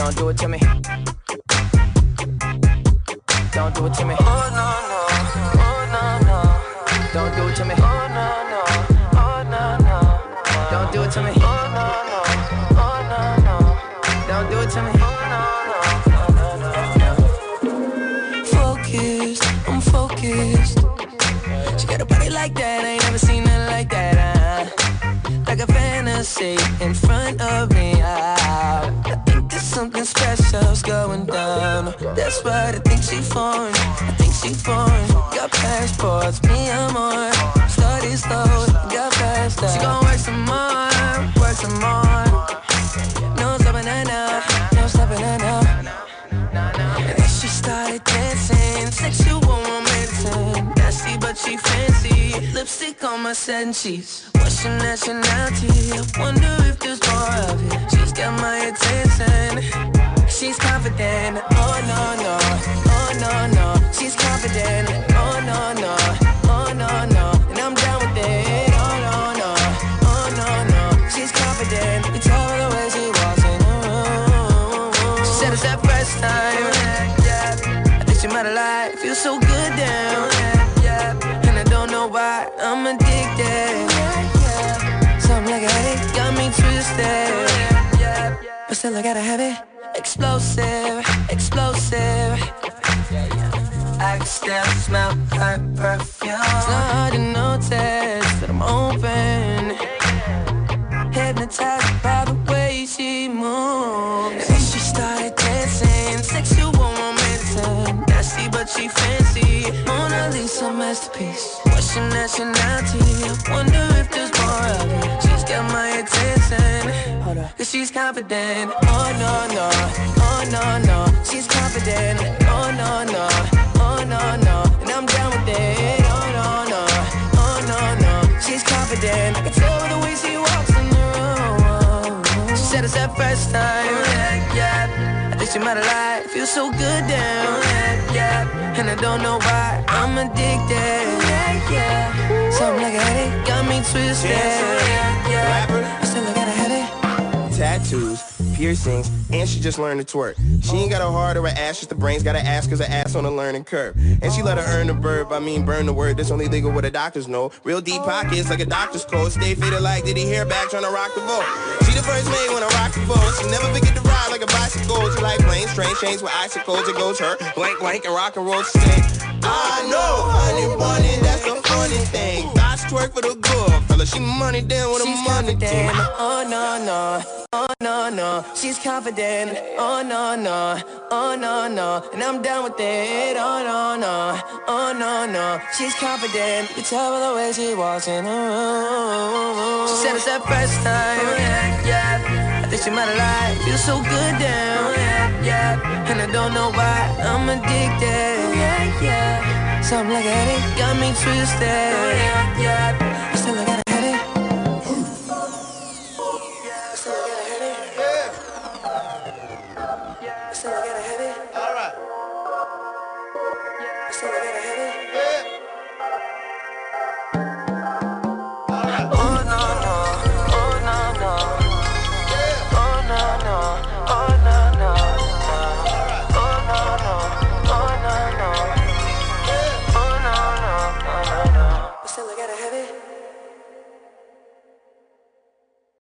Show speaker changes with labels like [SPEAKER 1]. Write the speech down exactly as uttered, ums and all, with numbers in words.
[SPEAKER 1] Don't do it to me. Don't do it to me.
[SPEAKER 2] Oh no no, oh no no.
[SPEAKER 1] Don't do it to me.
[SPEAKER 2] Oh no no, oh no no.
[SPEAKER 1] Don't do it to me.
[SPEAKER 2] Oh no no, oh no no.
[SPEAKER 1] Don't do it to me.
[SPEAKER 2] Oh no no. Focused, I'm focused. She got a body like that, I ain't never seen nothing like that. Uh, like a fantasy in front of me. Uh, I think there's something special's going down. That's right, I think she foreign. I think she foreign. Got passports, me I'm on. Started slow, got faster. She gon' work some more, work some more. No stopping her now, no stopping her now. And then she started dancing, sexual romancing. Nasty but she fancy, lipstick on my satin sheets. What's your nationality? I wonder if there's more of it. She's got my attention, she's confident. Oh no no, oh no no. She's confident. Oh no no, oh no no. And I'm down with it. Oh no no, oh no no. She's confident. You tell her the way she walks in the room. She said it's that first time. I think she might have lied. Feels so good down. And I don't know why I'm addicted. Something like a headache got me twisted. But still I gotta have it. Explosive, explosive. I can still smell her perfume. It's not hard to notice that I'm open, hypnotized by the way she moves. And then she started dancing, sexual romancing. Nasty but she fancy, Mona Lisa masterpiece. What's your nationality? I wonder if there's more of it. She's got my attention, hold up, cause she's confident. Oh no no, oh no no. She's confident. Oh no no, oh no no. And I'm down with it. Oh no no, oh no no. She's confident. I can tell by the way she walks in the room. She said it's that first time. Yeah, I think she might have lied. Feels so good down. Yeah, and I don't know why I'm addicted. Yeah, yeah. Something like a headache got me twisted. Yeah, I still gotta have it.
[SPEAKER 3] Tattoos, piercings, and she just learned to twerk. She ain't got a heart or an ass, just the brains. Got an ass cause her ass on a learning curve. And she let her earn the verb, I mean burn the word. That's only legal what the doctors know. Real deep pockets like a doctor's code. Stay faded like Diddy hair back trying to rock the boat. She the first maid when I rock the boat. She never forget to ride like a bicycle. She like planes, train chains with icicles. It goes her blank blank and rock and roll. She say, I know, honey bunny, that's the funny thing. Thoughts twerk for the good fella. She money down with a money thing.
[SPEAKER 2] Oh no no. Oh no no, she's confident. Oh no no, oh no no, and I'm down with it. Oh no no, oh no no, she's confident. You tell by the way she walks in the room. She said it's that first time. Yeah, I think she might have lied. Feels so good down. Yeah, and I don't know why I'm addicted. Yeah, yeah. Something like a headache got me twisted. Yeah, I still gotta have it.
[SPEAKER 3] Yeah.